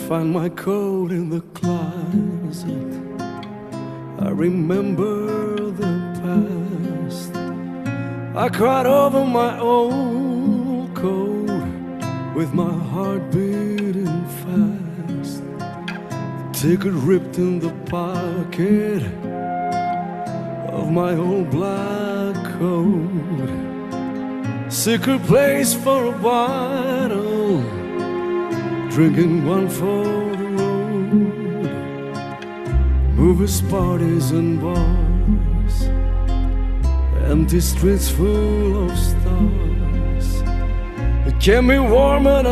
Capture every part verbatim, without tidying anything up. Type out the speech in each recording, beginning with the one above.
find my coat in the closet. I remember the past. I cried over my old coat with my heart beating fast. The ticket ripped in the pocket of my old black coat. Secret place for a bottle, drinking one for the road. Movies, parties and bars, empty streets full of stars. It kept me warm and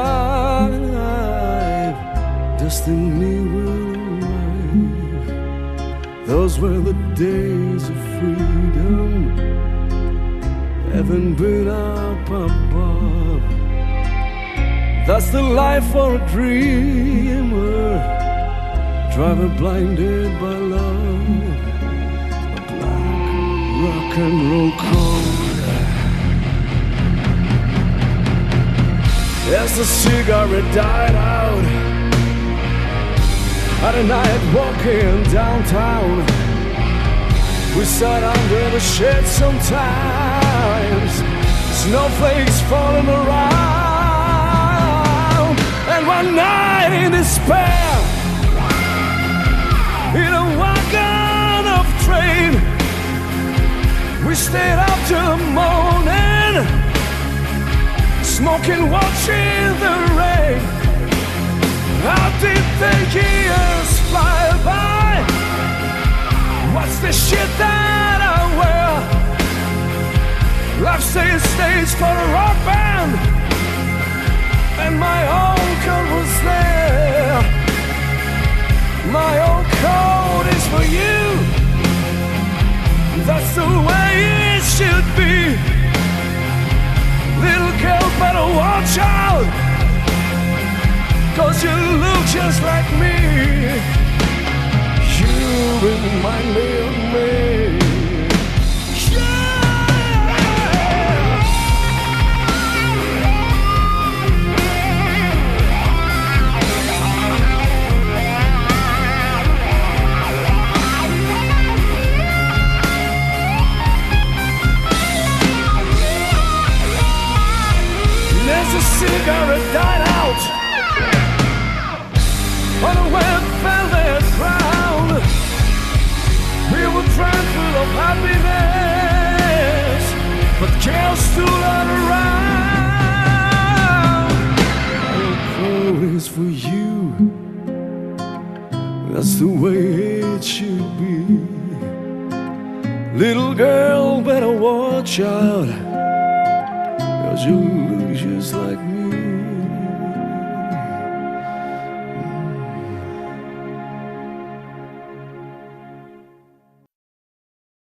alive. Destiny will arrive. Those were the days of freedom. Haven't been up above. That's the life for a dreamer, driver blinded by love. A black rock and roll code. As the cigarette died out at a night walking downtown, we sat under the shade sometimes, snowflakes falling around. And one night in despair, in a wagon of train, we stayed up till the morning, smoking, watching the rain. How did the years fly by? What's the shit that I wear? Life stays stage for a rock band, and my old coat was there. My old coat is for you. That's the way it should be. Little girl, better watch out, 'cause you look just like me. You remind me of me. As the cigarette died out on a wet velvet ground, we were tranquil of happiness, but chaos stood all around. Your coat is for you. That's the way it should be. Little girl, better watch out, 'cause you look just like me.